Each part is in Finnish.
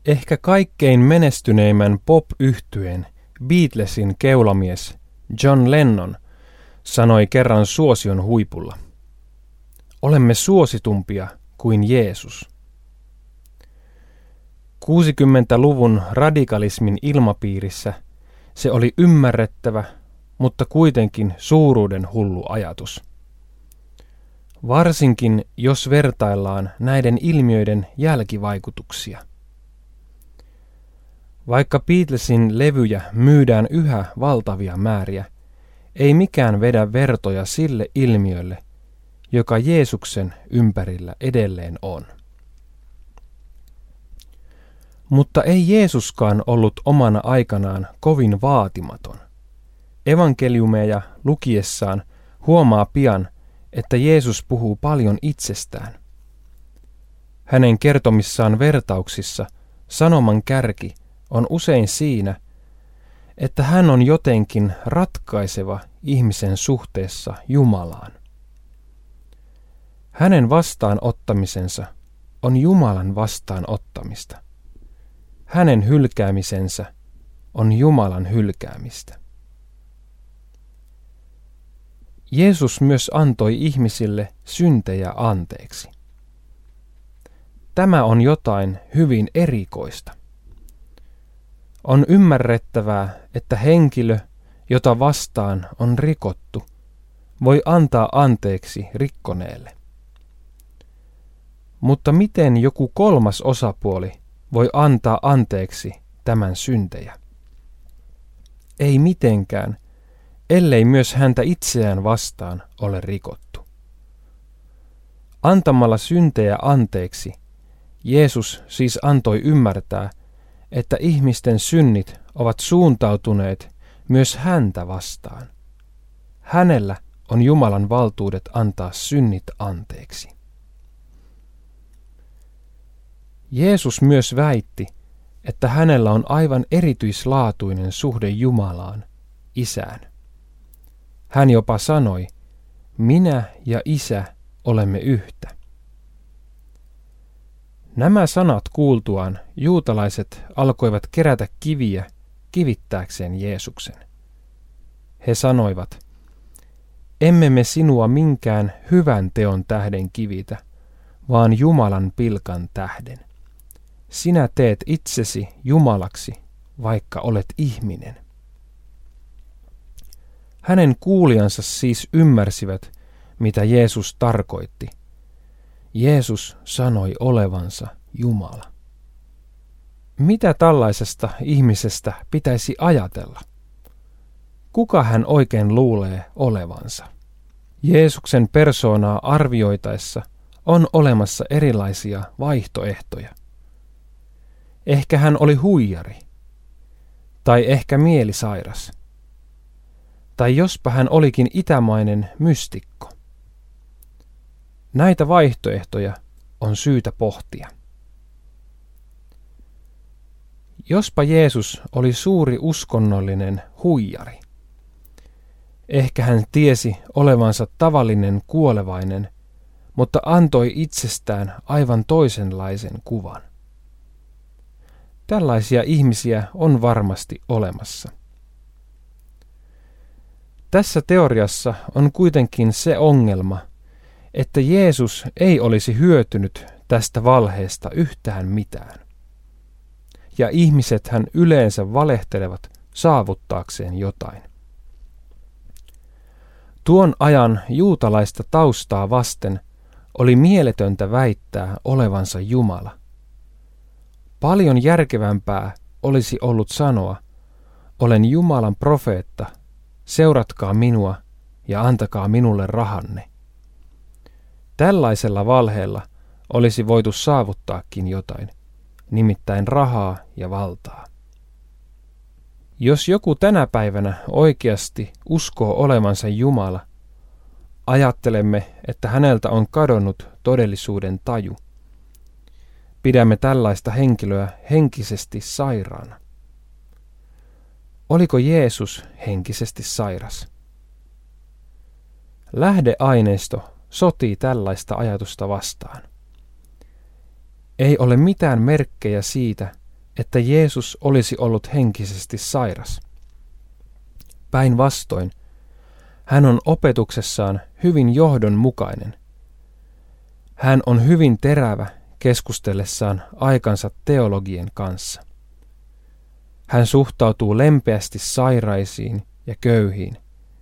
Ehkä kaikkein menestyneimmän pop-yhtyeen Beatlesin keulamies John Lennon sanoi kerran suosion huipulla: "Olemme suositumpia kuin Jeesus." 60-luvun radikalismin ilmapiirissä se oli ymmärrettävä, mutta kuitenkin suuruuden hullu ajatus. Varsinkin jos vertaillaan näiden ilmiöiden jälkivaikutuksia. Vaikka Beatlesin levyjä myydään yhä valtavia määriä, ei mikään vedä vertoja sille ilmiölle, joka Jeesuksen ympärillä edelleen on. Mutta ei Jeesuskaan ollut omana aikanaan kovin vaatimaton. Evankeliumeja lukiessaan huomaa pian, että Jeesus puhuu paljon itsestään. Hänen kertomissaan vertauksissa sanoman kärki on usein siinä, että hän on jotenkin ratkaiseva ihmisen suhteessa Jumalaan. Hänen vastaanottamisensa on Jumalan vastaanottamista. Hänen hylkäämisensä on Jumalan hylkäämistä. Jeesus myös antoi ihmisille syntejä anteeksi. Tämä on jotain hyvin erikoista. On ymmärrettävää, että henkilö, jota vastaan on rikottu, voi antaa anteeksi rikkoneelle. Mutta miten joku kolmas osapuoli voi antaa anteeksi tämän syntejä? Ei mitenkään, ellei myös häntä itseään vastaan ole rikottu. Antamalla syntejä anteeksi, Jeesus siis antoi ymmärtää, että ihmisten synnit ovat suuntautuneet myös häntä vastaan. Hänellä on Jumalan valtuudet antaa synnit anteeksi. Jeesus myös väitti, että hänellä on aivan erityislaatuinen suhde Jumalaan, Isään. Hän jopa sanoi, "Minä ja Isä olemme yhtä." Nämä sanat kuultuaan juutalaiset alkoivat kerätä kiviä kivittääkseen Jeesuksen. He sanoivat, "Emme me sinua minkään hyvän teon tähden kivitä, vaan Jumalan pilkan tähden. Sinä teet itsesi Jumalaksi, vaikka olet ihminen." Hänen kuulijansa siis ymmärsivät, mitä Jeesus tarkoitti. Jeesus sanoi olevansa Jumala. Mitä tällaisesta ihmisestä pitäisi ajatella? Kuka hän oikein luulee olevansa? Jeesuksen persoonaa arvioitaessa on olemassa erilaisia vaihtoehtoja. Ehkä hän oli huijari, tai ehkä mielisairas, tai jospa hän olikin itämainen mystikko. Näitä vaihtoehtoja on syytä pohtia. Jospa Jeesus oli suuri uskonnollinen huijari. Ehkä hän tiesi olevansa tavallinen kuolevainen, mutta antoi itsestään aivan toisenlaisen kuvan. Tällaisia ihmisiä on varmasti olemassa. Tässä teoriassa on kuitenkin se ongelma, että Jeesus ei olisi hyötynyt tästä valheesta yhtään mitään. Ja ihmisethän yleensä valehtelevat saavuttaakseen jotain. Tuon ajan juutalaista taustaa vasten oli mieletöntä väittää olevansa Jumala. Paljon järkevämpää olisi ollut sanoa, "Olen Jumalan profeetta, seuratkaa minua ja antakaa minulle rahanne." Tällaisella valheella olisi voitu saavuttaakin jotain, nimittäin rahaa ja valtaa. Jos joku tänä päivänä oikeasti uskoo olevansa Jumala, ajattelemme, että häneltä on kadonnut todellisuuden taju. Pidämme tällaista henkilöä henkisesti sairaana. Oliko Jeesus henkisesti sairas? Lähdeaineisto sotii tällaista ajatusta vastaan. Ei ole mitään merkkejä siitä, että Jeesus olisi ollut henkisesti sairas. Päinvastoin, hän on opetuksessaan hyvin johdonmukainen. Hän on hyvin terävä keskustellessaan aikansa teologien kanssa. Hän suhtautuu lempeästi sairaisiin ja köyhiin.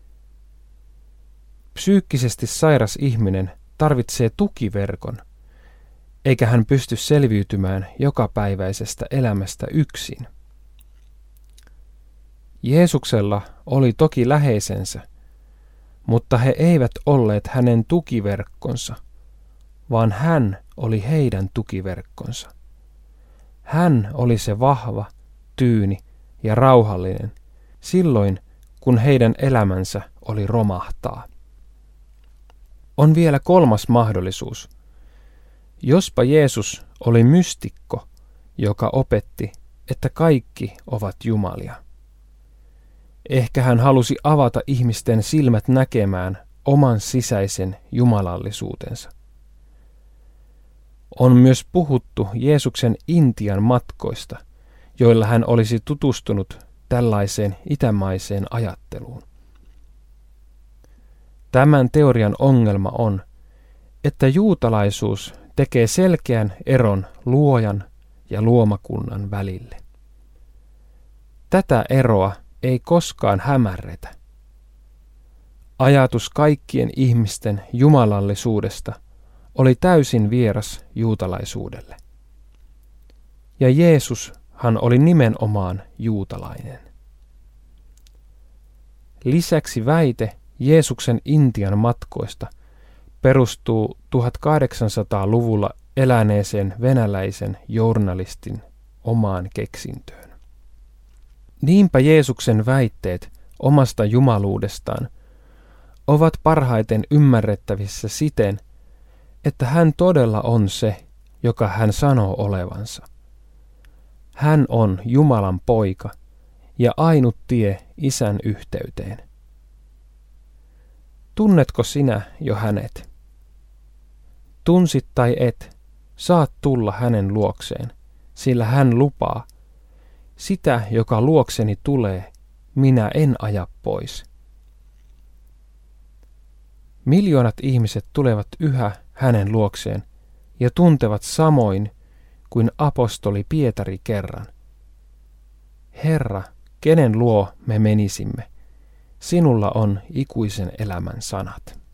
Psyykkisesti sairas ihminen tarvitsee tukiverkon, eikä hän pysty selviytymään jokapäiväisestä elämästä yksin. Jeesuksella oli toki läheisensä, mutta he eivät olleet hänen tukiverkkonsa, vaan hän oli heidän tukiverkkonsa. Hän oli se vahva, tyyni ja rauhallinen silloin, kun heidän elämänsä oli romahtaa. On vielä kolmas mahdollisuus. Jospa Jeesus oli mystikko, joka opetti, että kaikki ovat jumalia. Ehkä hän halusi avata ihmisten silmät näkemään oman sisäisen jumalallisuutensa. On myös puhuttu Jeesuksen Intian matkoista, joilla hän olisi tutustunut tällaiseen itämaiseen ajatteluun. Tämän teorian ongelma on, että juutalaisuus tekee selkeän eron luojan ja luomakunnan välille. Tätä eroa ei koskaan hämärretä. Ajatus kaikkien ihmisten jumalallisuudesta oli täysin vieras juutalaisuudelle. Ja Jeesushan oli nimenomaan juutalainen. Lisäksi väite Jeesuksen Intian matkoista perustuu 1800-luvulla eläneeseen venäläisen journalistin omaan keksintöön. Niinpä Jeesuksen väitteet omasta jumaluudestaan ovat parhaiten ymmärrettävissä siten, että hän todella on se, joka hän sanoo olevansa. Hän on Jumalan poika ja ainut tie Isän yhteyteen. Tunnetko sinä jo hänet? Tunsit tai et, saat tulla hänen luokseen, sillä hän lupaa, sitä, joka luokseni tulee, minä en aja pois. Miljoonat ihmiset tulevat yhä hänen luokseen ja tuntevat samoin kuin apostoli Pietari kerran. Herra, kenen luo me menisimme? Sinulla on ikuisen elämän sanat.